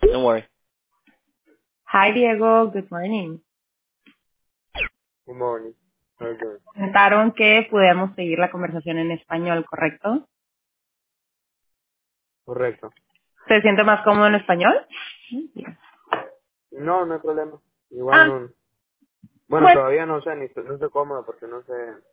Don't worry. Hi, Diego. Good morning. Good morning. How are you doing? Comentaron que podíamos seguir la conversación en español, ¿correcto? Correcto. ¿Se siente más cómodo en español? No, no hay problema. Igual Ah, no. Bueno, bueno, todavía no sé, no estoy cómodo porque no sé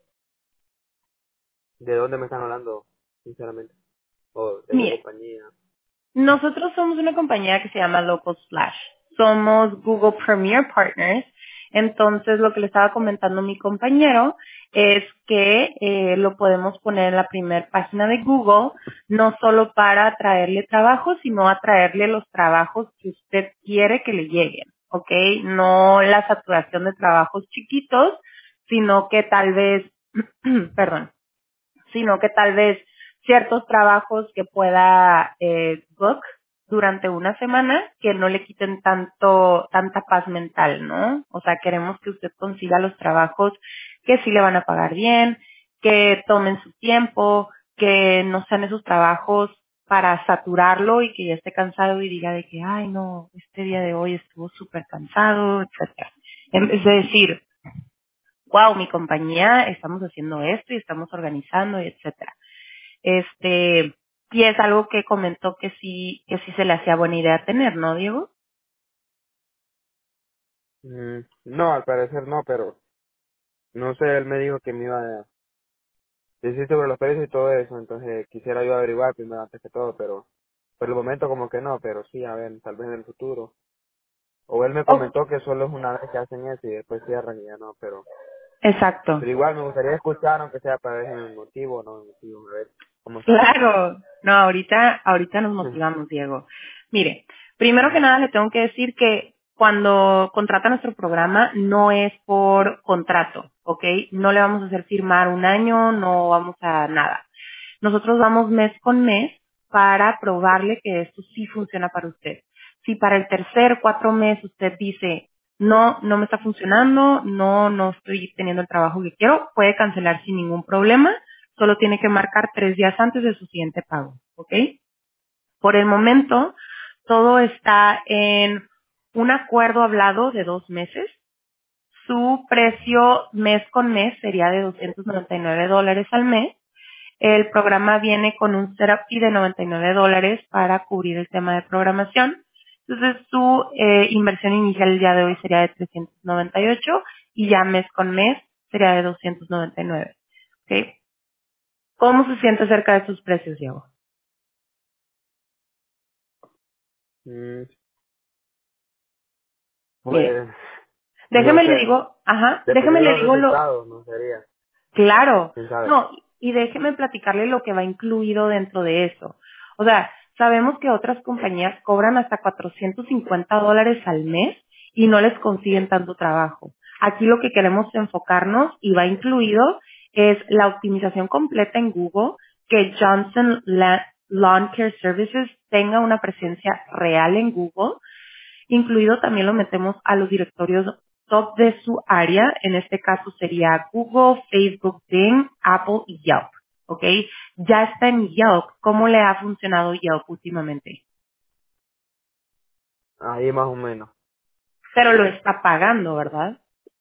de dónde me están hablando, sinceramente. O de qué mire, compañía. nosotros somos una compañía que se llama Local Splash. Somos Google Premier Partners. Entonces, lo que le estaba comentando mi compañero es que lo podemos poner en la primera página de Google, no solo para atraerle trabajo, sino atraerle los trabajos que usted quiere que le lleguen, ¿ok? No la saturación de trabajos chiquitos, sino que tal vez, perdón, sino que tal vez ciertos trabajos que pueda book durante una semana que no le quiten tanta paz mental, ¿no? O sea, queremos que usted consiga los trabajos que sí le van a pagar bien, que tomen su tiempo, que no sean esos trabajos para saturarlo y que ya esté cansado y diga de que, ay, no, este día de hoy estuvo súper cansado, etcétera. En vez de decir, wow, mi compañía, estamos haciendo esto y estamos organizando, y etcétera. Y es algo que comentó que sí se le hacía buena idea tener, ¿no, Diego? No, al parecer no, pero no sé, él me dijo que me iba a decir sobre los precios y todo eso, entonces quisiera yo averiguar primero antes que todo, pero por el momento como que no, pero sí, a ver, tal vez en el futuro. O él me Oh, comentó que solo es una vez que hacen eso y después cierran y ya no, exacto. pero igual me gustaría escuchar, aunque sea para ver el motivo o no el motivo, a ver cómo está. Claro. No, ahorita nos motivamos, Diego. Mire, primero que Ujú. nada le tengo que decir que cuando contrata nuestro programa no es por contrato, ¿ok? No le vamos a hacer firmar un año, no vamos a nada. Nosotros vamos mes con mes para probarle que esto sí funciona para usted. Si para el tercer, cuatro mes usted dice, no, no me está funcionando, no estoy teniendo el trabajo que quiero, puede cancelar sin ningún problema. Solo tiene que marcar 3 días antes de su siguiente pago, ¿ok? Por el momento, todo está en un acuerdo hablado de 2 meses. Su precio mes con mes sería de $299 al mes. El programa viene con un setup fee de $99 para cubrir el tema de programación. Entonces, su inversión inicial el día de hoy sería de 398 y ya mes con mes sería de 299. ¿Ok? ¿Cómo se siente acerca de sus precios, Diego? Mm, Mire, Pues, no sé, déjeme dependiendo le de los digo resultados, no sería, claro, quién sabe. no, y déjeme platicarle lo que va incluido dentro de eso. O sea, sabemos que otras compañías cobran hasta $450 al mes y no les consiguen tanto trabajo. Aquí lo que queremos enfocarnos y va incluido es la optimización completa en Google, que Lawn Care Services tenga una presencia real en Google. Incluido también lo metemos a los directorios top de su área. En este caso sería Google, Facebook, Bing, Apple y Yelp. ¿Ok? Ya está en Yelp. ¿Cómo le ha funcionado Yelp últimamente? Ahí más o menos. Pero lo está pagando, ¿verdad?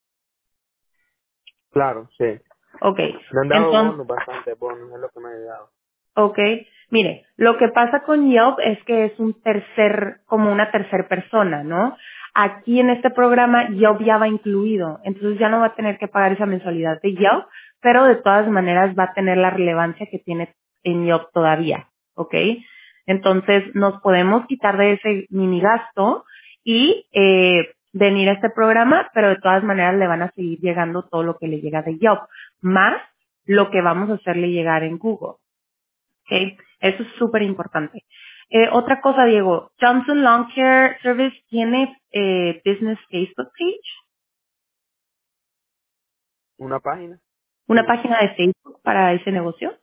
Claro, sí. Ok. Me han dado Entonces, bonos, bastante bonos, es lo que me ha ayudado. ok, mire, lo que pasa con Yelp es que es como una tercer persona, ¿no? Aquí en este programa Yelp ya va incluido, entonces ya no va a tener que pagar esa mensualidad de Yelp, pero de todas maneras va a tener la relevancia que tiene en Yelp todavía, ¿ok? Entonces nos podemos quitar de ese mini gasto y venir a este programa, pero de todas maneras le van a seguir llegando todo lo que le llega de Yelp, más lo que vamos a hacerle llegar en Google. Okay, eso es súper importante. Otra cosa, Diego, Johnson Lawn Care Service tiene business Facebook page, ¿Una página? una página de Facebook para ese negocio.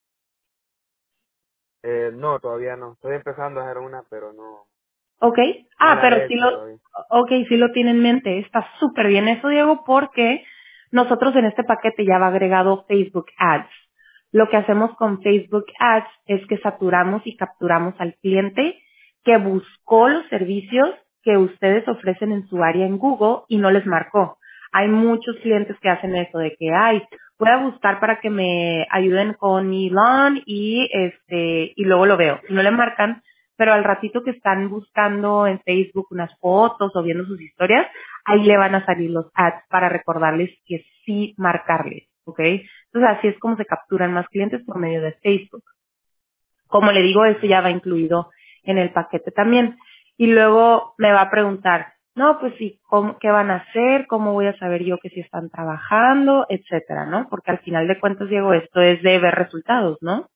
No, todavía no. Estoy empezando a hacer una, pero no, Okay. no Ah, la pero he hecho todavía. sí lo tiene en mente. Está súper bien eso, Diego, porque nosotros en este paquete ya va agregado Facebook Ads. Lo que hacemos con Facebook Ads es que saturamos y capturamos al cliente que buscó los servicios que ustedes ofrecen en su área en Google y no les marcó. Hay muchos clientes que hacen eso de que, ay, voy a buscar para que me ayuden con mi lawn y luego lo veo. Y no le marcan, pero al ratito que están buscando en Facebook unas fotos o viendo sus historias, ahí le van a salir los ads para recordarles que sí marcarles, ¿ok? Entonces así es como se capturan más clientes por medio de Facebook. Como le digo, eso ya va incluido en el paquete también. Y luego me va a preguntar, no, pues sí, ¿qué van a hacer? ¿Cómo voy a saber yo que sí están trabajando? Etcétera, ¿no? Porque al final de cuentas, Diego, esto es de ver resultados, ¿no?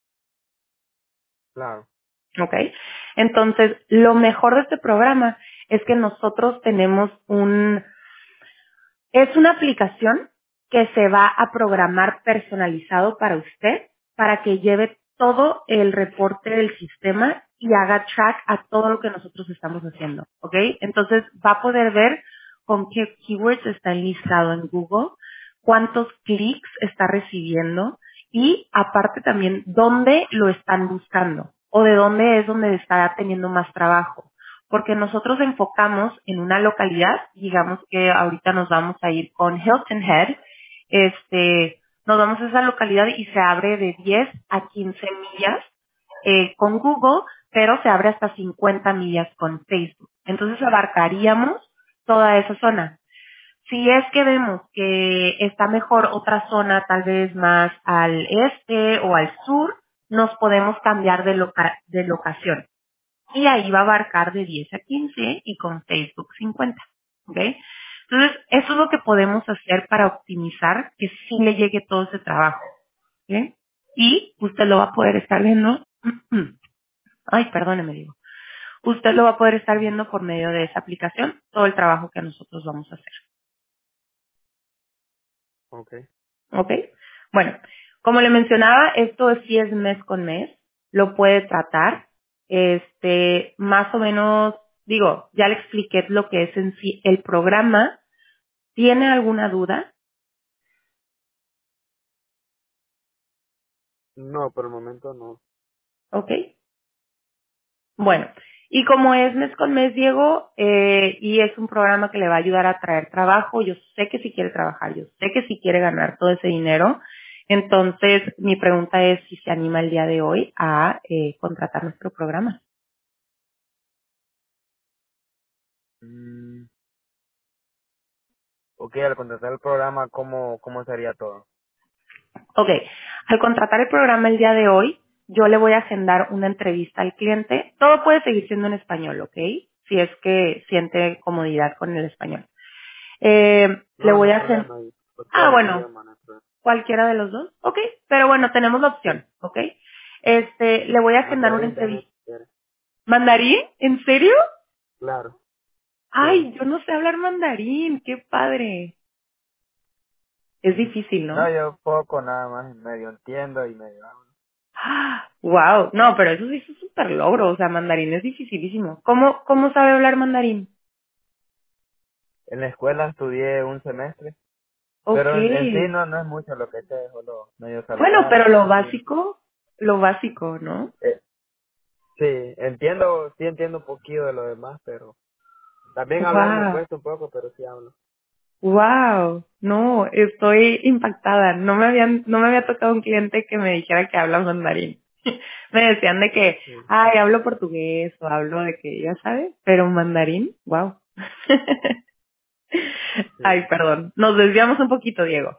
Claro. ¿Ok? Entonces, lo mejor de este programa es que nosotros tenemos es una aplicación que se va a programar personalizado para usted para que lleve todo el reporte del sistema y haga track a todo lo que nosotros estamos haciendo, ¿ok? Entonces va a poder ver con qué keywords está enlistado en Google, cuántos clics está recibiendo y aparte también dónde lo están buscando o de dónde es donde está teniendo más trabajo porque nosotros enfocamos en una localidad, digamos que ahorita nos vamos a ir con Hilton Head, nos vamos a esa localidad y se abre de 10 a 15 millas con Google, pero se abre hasta 50 millas con Facebook. Entonces abarcaríamos toda esa zona. Si es que vemos que está mejor otra zona, tal vez más al este o al sur, nos podemos cambiar de locación y ahí va a abarcar de 10 a 15 y con Facebook 50. ¿Ok? Entonces, eso es lo que podemos hacer para optimizar que sí le llegue todo ese trabajo. ¿Ok? Y usted lo va a poder estar viendo. Ay, perdóneme, digo. Usted lo va a poder estar viendo por medio de esa aplicación, todo el trabajo que nosotros vamos a hacer. Okay. ¿Ok? Bueno, como le mencionaba, esto sí es mes con mes, lo puede tratar, más o menos, digo, ya le expliqué lo que es en sí el programa. ¿Tiene alguna duda? No, por el momento no. ¿Ok? Bueno, y como es mes con mes, Diego, y es un programa que le va a ayudar a traer trabajo, yo sé que si quiere trabajar, yo sé que si quiere ganar todo ese dinero, entonces mi pregunta es si se anima el día de hoy a contratar nuestro programa. Mm, ok, al contratar el programa, ¿cómo sería todo? Ok, al contratar el programa el día de hoy, yo le voy a agendar una entrevista al cliente. Todo puede seguir siendo en español, ¿ok? Si es que siente comodidad con el español. Le No, no voy hay a agendar. problema. Ah, Cualquier bueno, idioma, no hay problema. cualquiera de los dos, ¿ok? Pero bueno, tenemos la Sí. opción, ¿ok? Le voy a agendar una Mandarín también, entrevista. si quieres. ¿Mandarín? ¿En serio? Claro. Sí. Ay, yo no sé hablar mandarín, qué padre. Es difícil, No, ¿no? yo poco nada más, medio entiendo y medio hablo. Wow, no, pero eso sí es un súper logro, o sea, mandarín es dificilísimo. ¿Cómo sabe hablar mandarín? En la escuela estudié un semestre, Ok. pero en sí no es mucho lo que sé, solo medio Bueno, saludar y pero cosas así. lo básico, ¿no? Eh, sí, sí entiendo un poquito de lo demás, pero también hablar me Wow, cuesta un poco, pero sí hablo. wow, no, estoy impactada. No me había tocado un cliente que me dijera que habla mandarín. Me decían de que, Sí, ay, hablo portugués o hablo de que, ya sabes, pero mandarín, wow. Ay, sí. perdón, nos desviamos un poquito, Diego.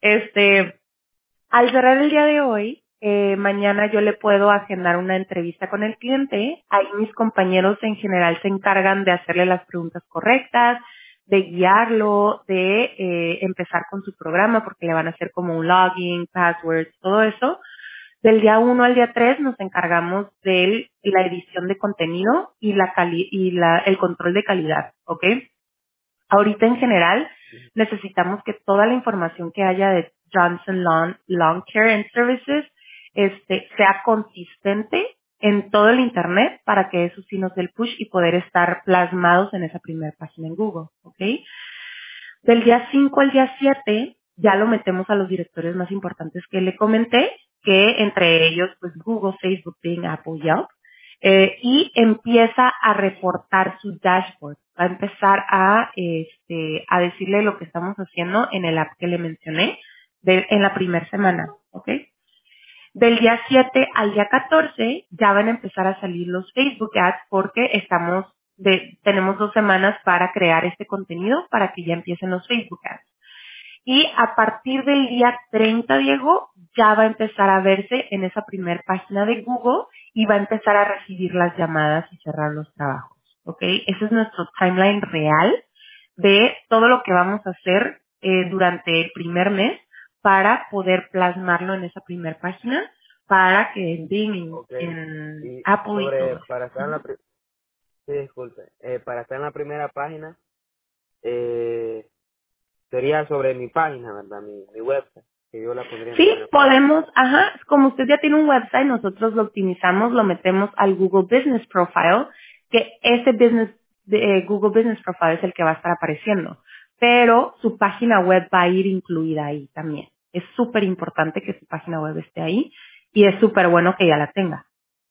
Al cerrar el día de hoy, mañana yo le puedo agendar una entrevista con el cliente. Ahí mis compañeros en general se encargan de hacerle las preguntas correctas, de guiarlo, de empezar con su programa porque le van a hacer como un login, passwords, todo eso. Del día 1 al día 3 nos encargamos de la edición de contenido y el control de calidad, ¿ok? Ahorita en general necesitamos que toda la información que haya de Johnson Lawn Care and Services sea consistente en todo el internet para que eso sí nos dé el push y poder estar plasmados en esa primera página en Google, ¿ok? Del día 5 al día 7 ya lo metemos a los directorios más importantes que le comenté, que entre ellos pues Google, Facebook, Bing, Apple, Yelp. y empieza a reportar su dashboard. Va a empezar a decirle lo que estamos haciendo en el app que le mencioné en la primera semana, ¿ok? Del día 7 al día 14 ya van a empezar a salir los Facebook Ads porque tenemos 2 semanas para crear este contenido para que ya empiecen los Facebook Ads. Y a partir del día 30, Diego, ya va a empezar a verse en esa primera página de Google y va a empezar a recibir las llamadas y cerrar los trabajos. ¿Ok? Ese es nuestro timeline real de todo lo que vamos a hacer durante el primer mes para poder plasmarlo en esa primera página para que en Bing, Ok. en Y Apple y todo sobre, eso. para estar en la, sí, disculpe, para estar en la primera página, sería sobre mi página, ¿verdad? Mi website, que yo la pondría en Sí, primera página. podemos, como usted ya tiene un website, nosotros lo optimizamos, lo metemos al Google Business Profile, que ese Google Business Profile es el que va a estar apareciendo, pero su página web va a ir incluida ahí también. Es súper importante que su página web esté ahí y es súper bueno que ya la tenga.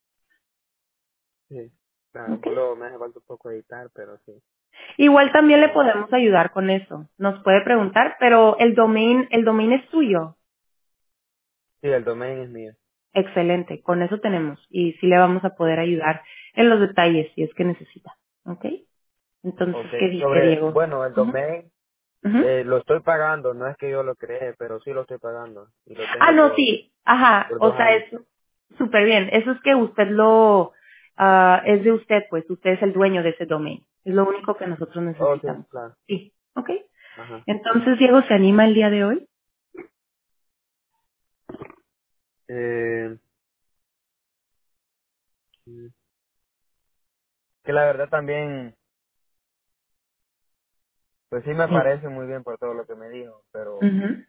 Sí. Claro, ¿Ok? solo me hace falta un poco editar, pero sí. Igual también le Eh, podemos ayudar con eso. Nos puede preguntar, pero el domain es suyo. sí, el domain es mío. Excelente, con eso tenemos y sí le vamos a poder Sí. ayudar en los detalles si es que necesita. ¿Ok? Entonces, Ok. ¿qué dice Sobre, Diego? bueno, el Ujú, domain ujú. lo estoy pagando, no es que yo lo creé, pero sí lo estoy pagando. Y lo Ah, tengo no, sí, ajá, por o dos sea, años. es súper bien. Eso es que usted es de usted, pues usted es el dueño de ese domain. Es lo único que nosotros Oh, sí, necesitamos. claro. Sí, ¿ok? Ajá. Entonces, Diego, ¿se anima el día de hoy? Eh, que la verdad también, pues sí me Sí. parece muy bien por todo lo que me dijo, pero Ujú.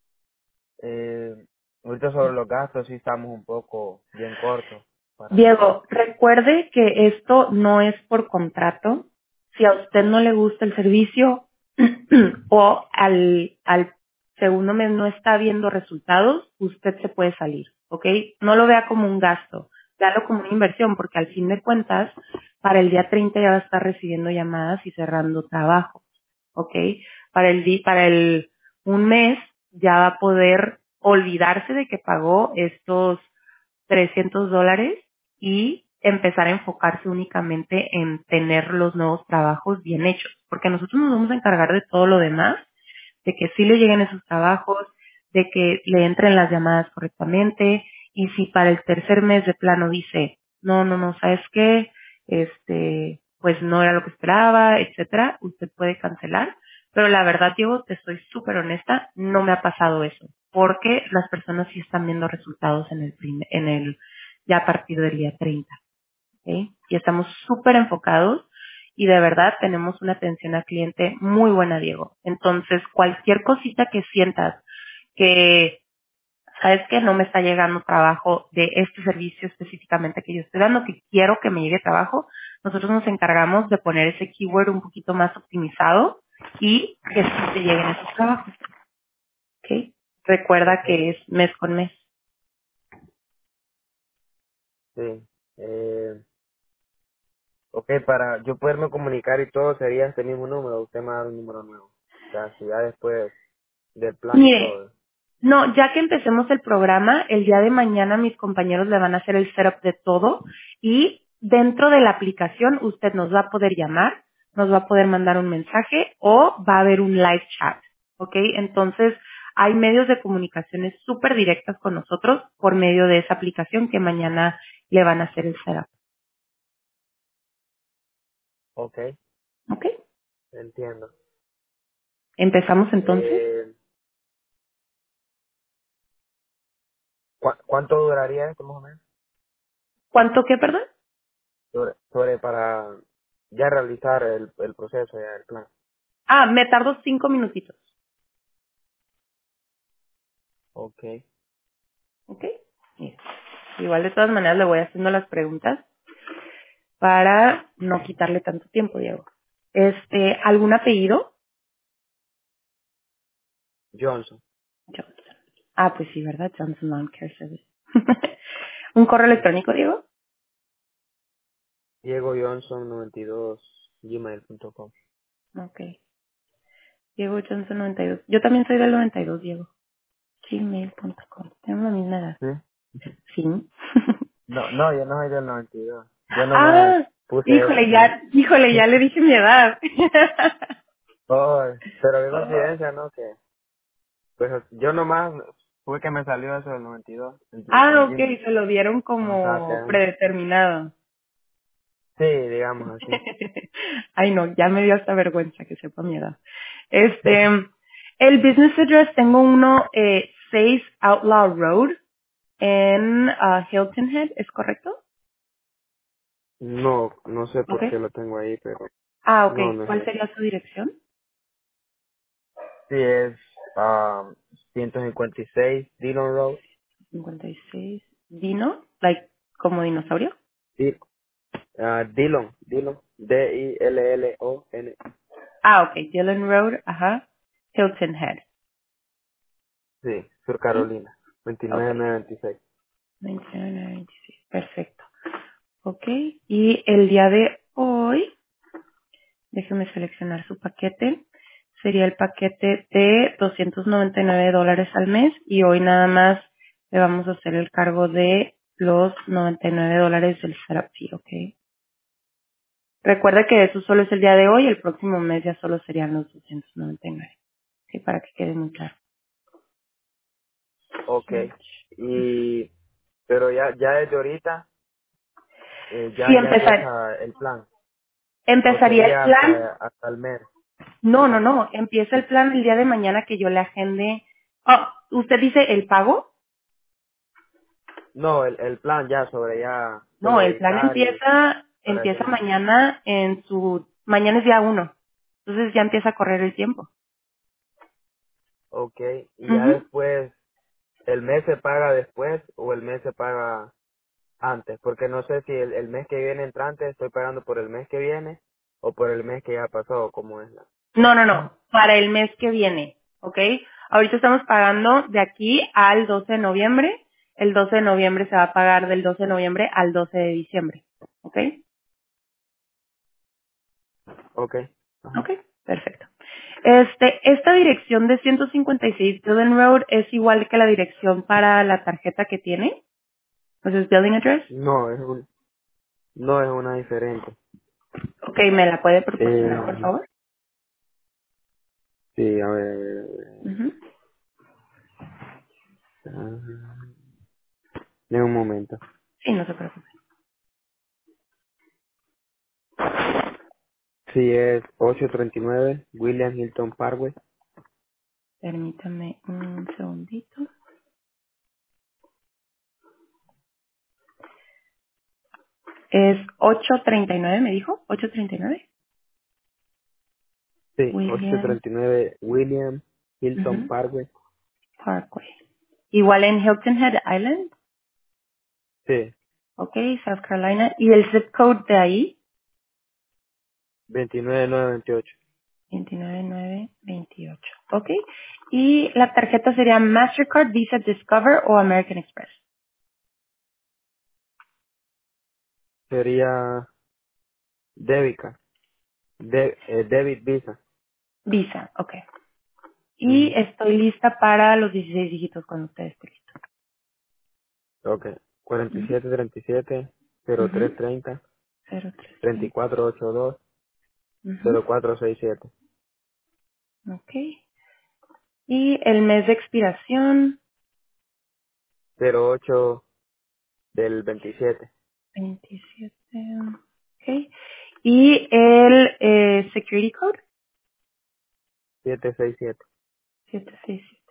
ahorita sobre los gastos sí estamos un poco bien cortos para hacer. Diego, recuerde que esto no es por contrato. Si a usted no le gusta el servicio o al segundo mes no está viendo resultados, usted se puede salir, ¿ok? No lo vea como un gasto, véalo como una inversión, porque al fin de cuentas, para el día 30 ya va a estar recibiendo llamadas y cerrando trabajo, ¿ok? Para el un mes ya va a poder olvidarse de que pagó estos $300 y empezar a enfocarse únicamente en tener los nuevos trabajos bien hechos, porque nosotros nos vamos a encargar de todo lo demás, de que sí le lleguen esos trabajos, de que le entren las llamadas correctamente, y si para el tercer mes de plano dice, no, no, no, ¿sabes qué? Pues no era lo que esperaba, etcétera, usted puede cancelar, pero la verdad, Diego, te soy súper honesta, no me ha pasado eso, porque las personas sí están viendo resultados ya a partir del día 30, ¿ok? Y estamos súper enfocados y de verdad tenemos una atención al cliente muy buena, Diego. Entonces, cualquier cosita que sientas que, sabes que no me está llegando trabajo de este servicio específicamente que yo estoy dando, que quiero que me llegue trabajo, nosotros nos encargamos de poner ese keyword un poquito más optimizado y que sí te lleguen esos trabajos, ¿ok? Recuerda Ok, que es mes con mes. sí. Ok, para yo poderme comunicar y todo sería este mismo número, usted me da un número nuevo. O sea, si ya después del plan y Mire, todo. no, ya que empecemos el programa, el día de mañana mis compañeros le van a hacer el setup de todo y dentro de la aplicación usted nos va a poder llamar, nos va a poder mandar un mensaje o va a haber un live chat, ¿ok? Entonces, hay medios de comunicaciones súper directas con nosotros por medio de esa aplicación que mañana le van a hacer el setup, Ok, ¿ok? entiendo. ¿Empezamos entonces? Eh, ¿Cuánto duraría esto más o menos? ¿Cuánto qué, perdón? Sobre para ya realizar el proceso, ya el plan. Ah, me tardo 5 minutitos, Ok, ¿ok? Mira, igual de todas maneras le voy haciendo las preguntas para no quitarle tanto tiempo, Diego. ¿Algún apellido? Johnson. Johnson. Ah, pues sí, ¿verdad? Johnson Lawn Care Service. ¿Un correo Sí. electrónico, Diego? Diego Johnson 92 gmail.com. Ok. Diego Johnson 92. Yo también soy del 92, Diego. Gmail.com. Tenemos la misma edad. ¿Sí? Sí. No, no, yo no soy del 92. Yo nomás Ah, puse eso. híjole, ya le dije mi edad. Oh, pero qué Oh. coincidencia, ¿no? Que, pues yo nomás fue que me salió eso del 92 Ah, en ok, Gmail. se lo dieron No estaba como quedando. predeterminado. Sí, digamos así. Ay, no, ya me dio hasta vergüenza que sepa mi edad. Este, el business address tengo uno, 6 Outlaw Road en Hilton Head, ¿es correcto? No, no sé Ok. por qué lo tengo ahí, pero Ah, ok. no, no es ¿Cuál eso. sería su dirección? Sí, es 156 Dillon Road. 56. Dino, like, como dinosaurio. Di- Dillon, Dillon. Ah, ok. Dillon Road, ajá. Hilton Head. Sí, Sur ¿Sí? Carolina, Ok. 29926. 29.96. Perfecto. Ok. Y el día de hoy, déjeme seleccionar su paquete. Sería el paquete de $299 al mes y hoy nada más le vamos a hacer el cargo de los $99 del setup fee, ¿ok? Recuerda que eso solo es el día de hoy, el próximo mes ya solo serían los 299. Sí, para que quede muy claro. Ok, y pero ya desde ahorita Sí, ya empieza el plan, o empezaría el sería plan. hasta el mes. No, no, Ajá. no. Empieza el plan el día de mañana que yo le agende. Oh, ¿usted dice el pago? No, el plan ya No, sobre el plan editar y para empieza hacer. mañana mañana es día 1. Entonces ya empieza a correr el tiempo. Ok, y ya Ujú. después, ¿el mes se paga después o el mes se paga antes? Porque no sé si el mes que viene entrante estoy pagando por el mes que viene o por el mes que ya pasó, ¿cómo es la? No, no, no. Para el mes que viene, ¿ok? Ahorita estamos pagando de aquí al 12 de noviembre. El 12 de noviembre se va a pagar del 12 de noviembre al 12 de diciembre, ¿ok? Ok, ajá. Ok, perfecto. Esta dirección de 156 Dillon Road es igual que la dirección para la tarjeta que tiene. Entonces, billing address. No, no es una diferente. Ok, ¿me la puede proporcionar, por Eh, favor? sí, a ver. Ujú. Ah, de un momento. Sí, no se preocupe. Sí, es 839 William Hilton Parkway. Permítame un segundito. Es 839, me dijo. 839. Sí, William 839 William Hilton ujú, Parkway. Parkway. Igual en Hilton Head Island. Sí, Ok, South Carolina. ¿Y el zip code de ahí? 29928. 29928. Ok. Y la tarjeta sería Mastercard, Visa, Discover o American Express. Sería Debica. Debit Visa. Visa, ok. Y Ujú. estoy lista para los 16 dígitos cuando usted esté listo. Ok. Ujú, 4737 ujú. 0330 0330. 3482 Ujú, 0467 ok. Y el mes de expiración, 08 del 27 27. Ok. Y el security code, 767. 767.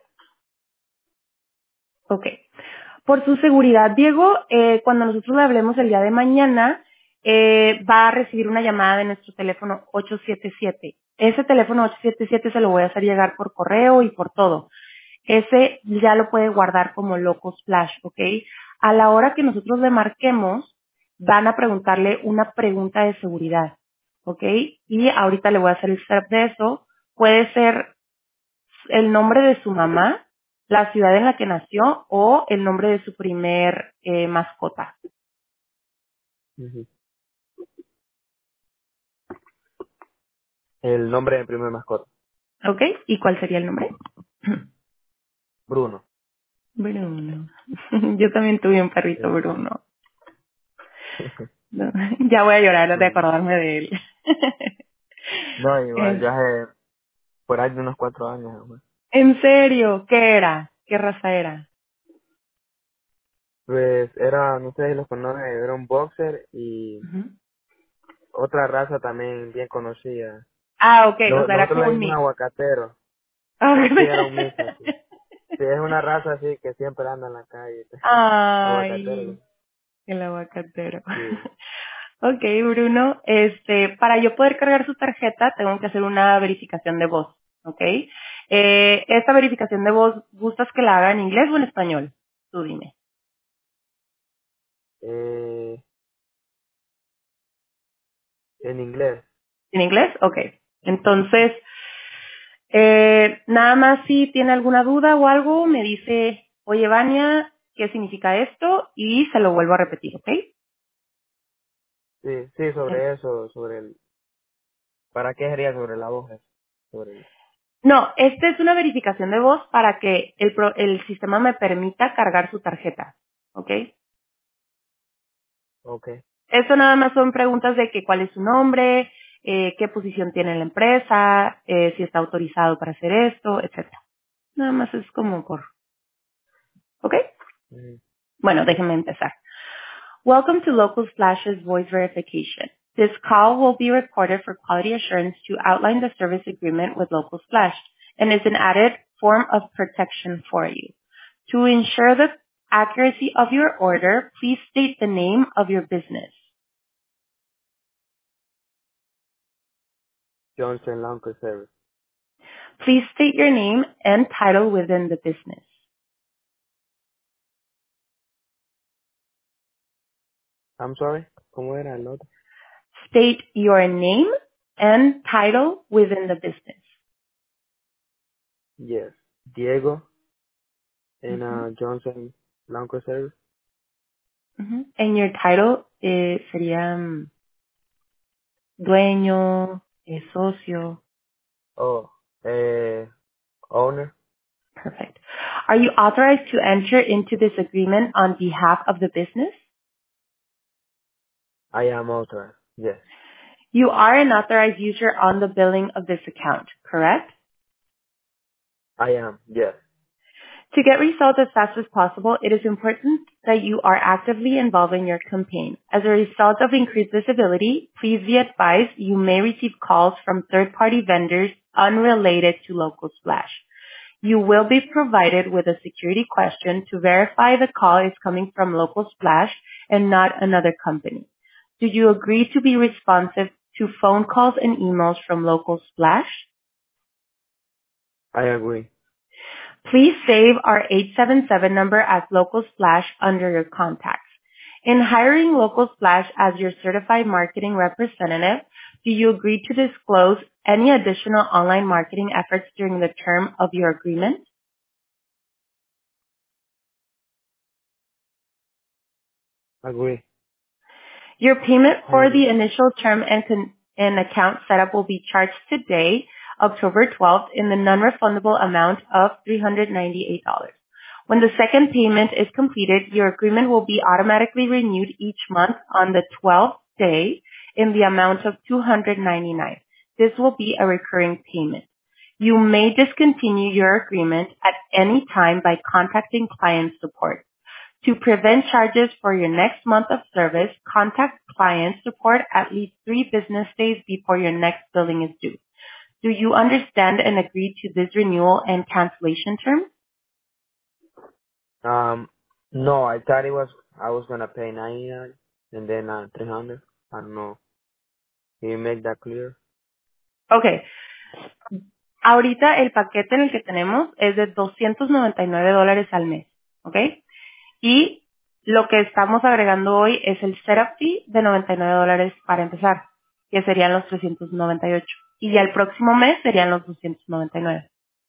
Ok. Por su seguridad, Diego, cuando nosotros le hablemos el día de mañana, va a recibir una llamada de nuestro teléfono 877. Ese teléfono 877 se lo voy a hacer llegar por correo y por todo. Ese ya lo puede guardar como Locos Flash, ¿ok? A la hora que nosotros le marquemos, van a preguntarle una pregunta de seguridad, ¿ok? Y ahorita le voy a hacer el setup de eso. Puede ser el nombre de su mamá, la ciudad en la que nació o el nombre de su primer mascota. Ujú. El nombre de mi primer mascota. ¿Ok? ¿Y cuál sería el nombre? Bruno. Bruno. Yo también tuve un perrito Sí. Bruno. No, ya voy a llorar de Mm. acordarme de él. No, igual, Es- ya hace por ahí de unos 4 años. Güey. ¿En serio? ¿Qué era? ¿Qué raza era? Pues era, no sé si los conoces, era un boxer y Ujú. otra raza también bien conocida. Ah, ok, o sea, era Nosotros como le un decimos mix. aguacatero. Sí, era un mix así. Sí, es una raza así que siempre anda en la calle. Aguacatero. Ay, el aguacatero. Sí. Ok, Bruno, para yo poder cargar su tarjeta tengo que hacer una verificación de voz, ¿ok? Esta verificación de voz, ¿gustas que la haga en inglés o en español? Tú dime. Eh, en inglés. ¿En inglés? Ok. Entonces, nada más si tiene alguna duda o algo, me dice, oye, Vania, ¿qué significa esto? Y se lo vuelvo a repetir, ¿ok? Sí, sí, sobre eso, sobre el... ¿Para qué sería sobre la voz? Sobre el... No, esta es una verificación de voz para que el sistema me permita cargar su tarjeta, ¿ok? Ok. Eso nada más son preguntas de que cuál es su nombre, qué posición tiene en la empresa, si está autorizado para hacer esto, etcétera. Nada más es como por, ¿ok? Ujú. Bueno, déjenme empezar. Welcome to Local Splash's voice verification. This call will be recorded for quality assurance to outline the service agreement with Local Splash and is an added form of protection for you. To ensure the accuracy of your order, please state the name of your business. Johnson Lounge Service. Please state your name and title within the business. I'm sorry. ¿Cómo era el otro? State your name and title within the business. Yes. Diego en Ujú, Johnson Lounge Service. ujú. And your title sería dueño, socio. Oh, owner. Perfect. Are you authorized to enter into this agreement on behalf of the business? I am authorized. Yes. You are an authorized user on the billing of this account, correct? I am. Yes. To get results as fast as possible, it is important that you are actively involved in your campaign. As a result of increased visibility, please be advised you may receive calls from third-party vendors unrelated to Local Splash. You will be provided with a security question to verify the call is coming from Local Splash and not another company. Do you agree to be responsive to phone calls and emails from Local Splash? I agree. Please save our 877 number as Local Splash under your contacts. In hiring Local Splash as your certified marketing representative, do you agree to disclose any additional online marketing efforts during the term of your agreement? Agree. Your payment I for agree. the initial term and account setup will be charged today, October 12th, in the non-refundable amount of $398. When the second payment is completed, your agreement will be automatically renewed each month on the 12th day in the amount of $299. This will be a recurring payment. You may discontinue your agreement at any time by contacting client support. To prevent charges for your next month of service, contact client support at least 3 business days before your next billing is due. Do you understand and agree to this renewal and cancellation term? Um, no, I thought I was gonna pay 99 and then 300. I don't know. Can you make that clear? Okay. Ahorita el paquete en el que tenemos es de $299 al mes. ¿Ok? Y lo que estamos agregando hoy es el setup fee de $99 para empezar, que serían los 398. Y ya el próximo mes serían los 299.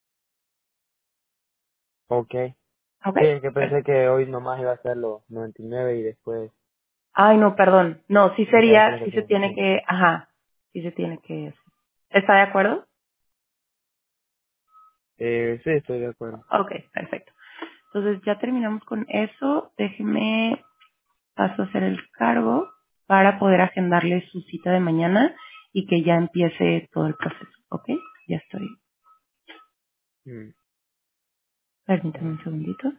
Okay. ¿Ok? Sí, es que pensé que hoy nomás iba a ser los 99 y después Ay, no, perdón. No, ya después lo que sí se tengo que tiene hacer. que, ajá, sí se tiene que hacer. ¿Está de acuerdo? Sí, estoy de acuerdo. Ok, perfecto. Entonces ya terminamos con eso. Déjeme paso a hacer el cargo para poder agendarle su cita de mañana y que ya empiece todo el proceso. Ok, ya estoy. Mm, Permítame mm. un segundito.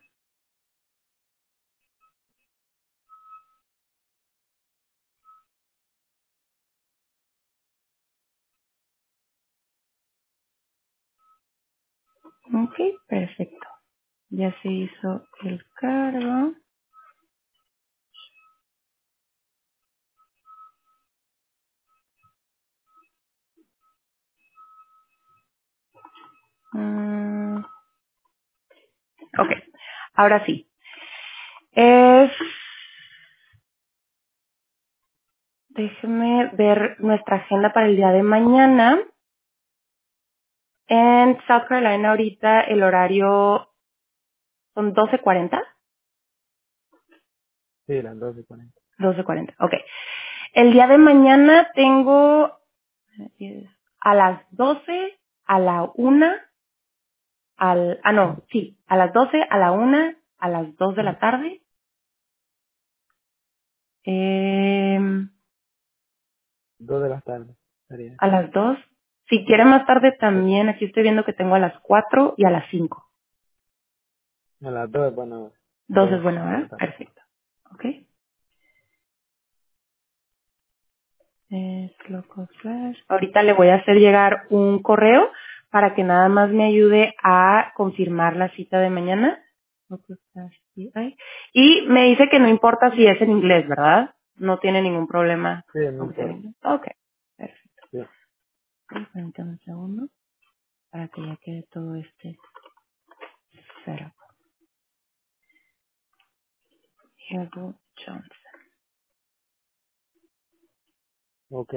Ok, perfecto. Ya se hizo el cargo. Mm, ok, ahora sí. Es, déjeme ver nuestra agenda para el día de mañana. En South Carolina ahorita el horario son 12:40. Sí, las 12:40. 12:40, ok. El día de mañana tengo a las 12, a la 1, a las 12, a la 1, a las 2 de la tarde. Eh, 2 de la tarde. Estaría. a las 2. Si quiere más tarde también, aquí estoy viendo que tengo a las 4 y a las 5. A las 2, bueno, 2 es 2 buena, de la ¿verdad? tarde. Perfecto. Ok. Es loco slash. Ahorita le voy a hacer llegar un correo para que nada más me ayude a confirmar la cita de mañana. Loco slash CI. Y me dice que no importa si es en inglés, ¿verdad? No tiene ningún problema. Sí, no Aunque sea en importa. inglés. Ok. Perfecto. Sí. Permítame un segundo para que ya quede todo este setup. Diego Johnson. Ok.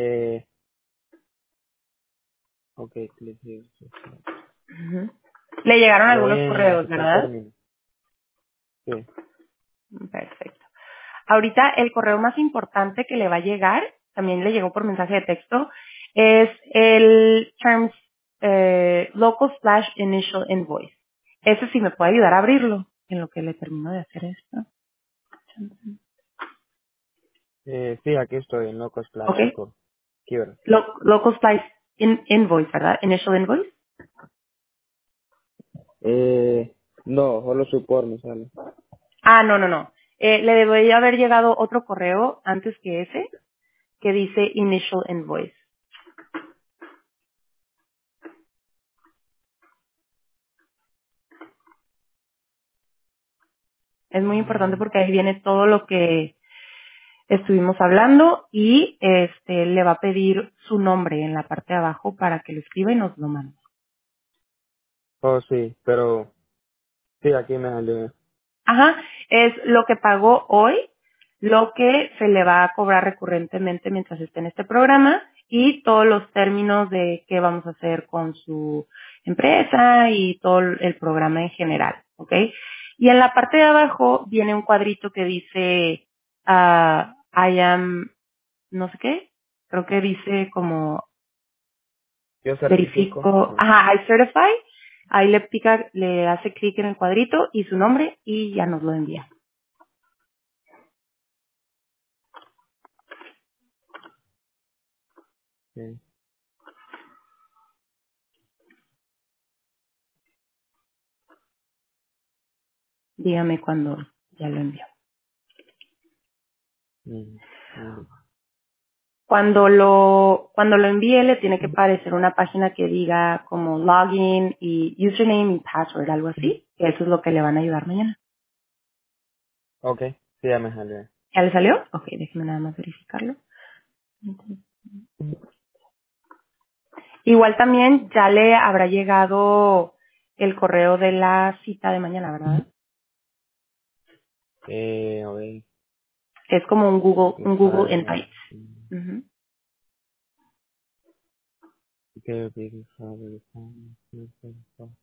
Ok, clic here. Ujú. Le llegaron Le doy algunos en correos, aceptar ¿verdad? término. Sí. Perfecto. Ahorita el correo más importante que le va a llegar, también le llegó por mensaje de texto, es el terms local slash initial invoice. Ese sí me puede ayudar a abrirlo en lo que le termino de hacer esto. Sí, aquí estoy en Loco Ok. Splash con Quiero. Local slash invoice, ¿verdad? Initial invoice. No, solo support me sale. Ah, no, no, no. Le debería haber llegado otro correo antes que ese que dice initial invoice. Es muy importante Mm, porque ahí viene todo lo que estuvimos hablando y le va a pedir su nombre en la parte de abajo para que lo escriba y nos lo mande. Oh, sí, pero sí, aquí me salió. Ajá, es lo que pagó hoy, lo que se le va a cobrar recurrentemente mientras esté en este programa y todos los términos de qué vamos a hacer con su empresa y todo el programa en general, ¿ok? Y en la parte de abajo viene un cuadrito que dice I am no sé qué, creo que dice como Yo certifico. verifico, No. ajá, I certify, ahí le pica, le hace clic en el cuadrito y su nombre y ya nos lo envía. Sí. Dígame cuando ya lo envió. Mm, mm. Cuando lo envíe le tiene que aparecer una página que diga como login y username y password, algo así. Que eso es lo que le van a ayudar mañana. Ok, sí, ya me salió. ¿Ya le salió? Ok, déjeme nada más verificarlo. Igual también ya le habrá llegado el correo de la cita de mañana, ¿verdad? A ver, Es como me Un Google sale. Invite. Ujú. Okay, okay, okay.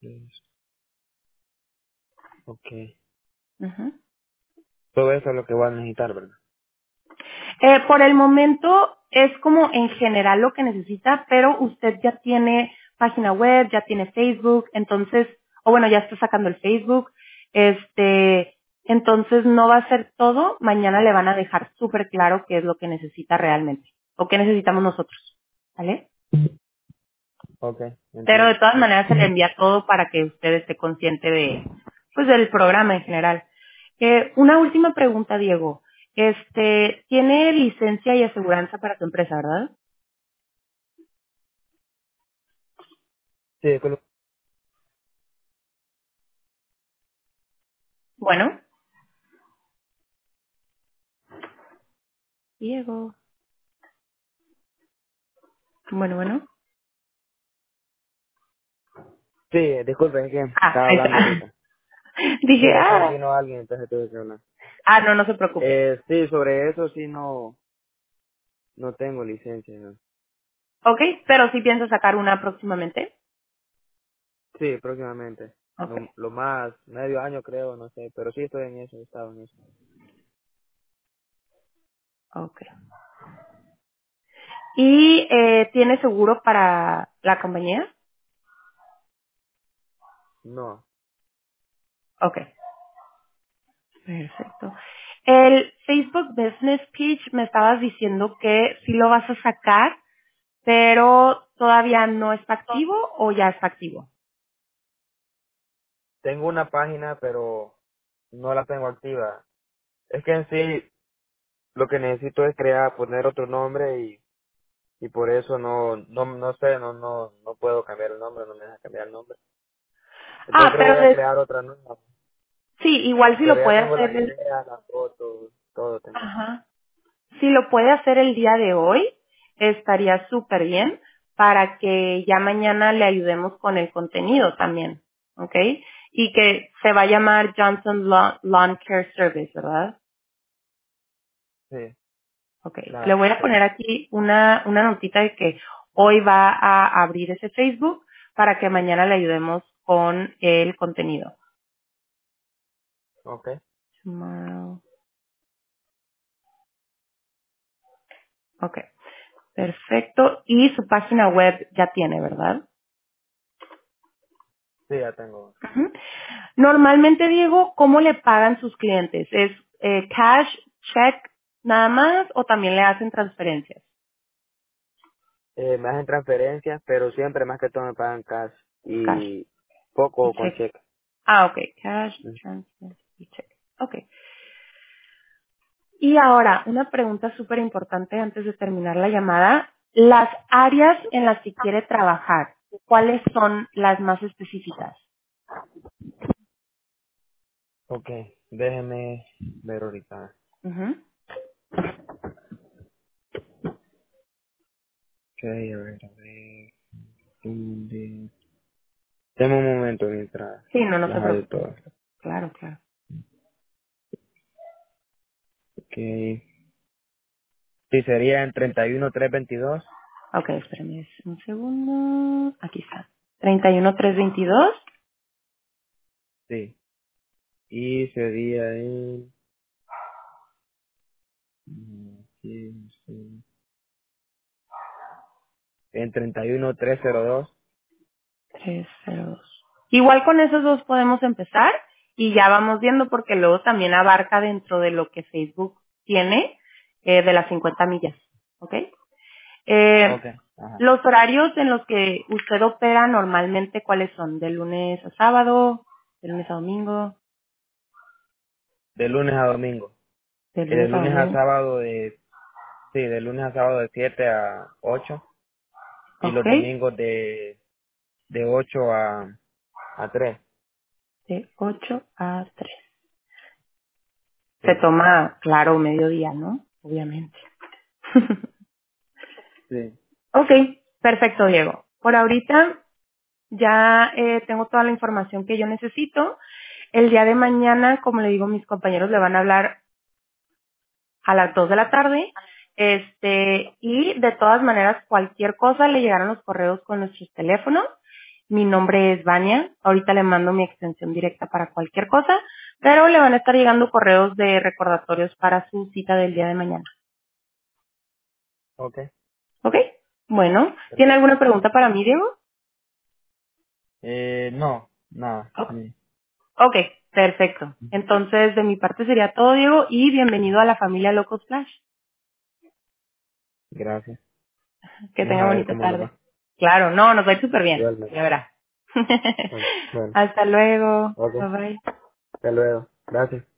Ok. Ujú. Todo eso es lo que voy a necesitar, ¿verdad? Por el momento es como en general lo que necesita, pero usted ya tiene página web, ya tiene Facebook, entonces, o bueno, ya está sacando el Facebook, entonces no va a ser todo, mañana le van a dejar súper claro qué es lo que necesita realmente, o qué necesitamos nosotros, ¿vale? Ok, Pero de entiendo. todas maneras se le envía todo para que usted esté consciente pues del programa en general. Una última pregunta, Diego. Tiene licencia y aseguranza para tu empresa, ¿verdad? Sí, Bueno, Diego. Bueno. sí, disculpe, es que Ah, estaba ahí hablando está. ahorita. Sí, Dije, es que vino alguien, entonces tuve que hablar. no se preocupe. Sí, sobre eso sí no tengo licencia, ¿no? Ok, pero sí pienso sacar una próximamente. Sí, próximamente. Ok, Lo más, medio año creo, no sé, pero sí estoy en eso, estaba en eso. ok. ¿Y tiene seguro para la compañía? No, Ok. Perfecto. El Facebook Business Page me estabas diciendo que sí lo vas a sacar, pero todavía no está activo o ya está activo. tengo una página, pero no la tengo activa. Es que en sí lo que necesito es poner otro nombre y por eso no sé, no puedo cambiar el nombre, no me deja cambiar el nombre. Entonces creo que Pero voy a crear otra nueva. sí, igual si Pero lo ya puede tengo la hacer idea, la foto, todo tengo. ajá. Si lo puede hacer el día de hoy, estaría súper bien para que ya mañana le ayudemos con el contenido también, ¿ok? Y que se va a llamar Johnson Lawn Care Service, ¿verdad? Sí, Ok, le claro. voy a poner aquí una notita de que hoy va a abrir ese Facebook para que mañana le ayudemos con el contenido. Ok. Tomorrow. Ok, perfecto. Y su página web ya tiene, ¿verdad? Sí, ya tengo. Ujú. Normalmente, Diego, ¿cómo le pagan sus clientes? ¿Es cash, check, nada más o también le hacen transferencias? Me hacen transferencias, pero siempre más que todo me pagan cash Cash y y poco con check. cheque. Ok, cash, transfer y check. Ok. Y ahora, una pregunta súper importante antes de terminar la llamada. Las áreas en las que quiere trabajar, ¿cuáles son las más específicas? Ok, déjeme ver ahorita. Ujú. Ok, a ver. Deme un momento mientras Sí, no se las hay preocupe. todas. Claro, claro. Ok. Sí, sería en 31.322. Ok, espérame un segundo. Aquí está. 31322. Sí. Y sería sí, en 31.302. 302. Igual con esos dos podemos empezar y ya vamos viendo porque luego también abarca dentro de lo que Facebook tiene de las 50 millas. ¿Ok? Ok. Ajá. Los horarios en los que usted opera normalmente, ¿cuáles son? ¿De lunes a sábado? ¿De lunes a domingo? De lunes a domingo. ¿De Y de lunes a lunes a domingo? sábado sí, de lunes a sábado de 7 a 8. Y ¿Ok? los domingos de 8 a 3. De 8 a 3. Se Sí. toma, claro, mediodía, ¿no? Obviamente. Sí. Ok, perfecto, Diego. Por ahorita ya tengo toda la información que yo necesito. El día de mañana, como le digo, mis compañeros le van a hablar a las 2 de la tarde. Y de todas maneras, cualquier cosa le llegarán los correos con nuestros teléfonos. Mi nombre es Vania. Ahorita le mando mi extensión directa para cualquier cosa, pero le van a estar llegando correos de recordatorios para su cita del día de mañana. Ok, ¿Ok? Bueno, ¿tiene perfecto. alguna pregunta para mí, Diego? No, nada. Oh, Sí. ok, perfecto. Entonces, de mi parte sería todo, Diego, y bienvenido a la familia Locos Flash. Gracias. Que Vamos tenga a ver bonita cómo nos tarde. va. Claro, no, nos va a ir súper bien. Igualmente. Ya verá. Bueno, Hasta luego. ok. Bye bye. Hasta luego. Gracias.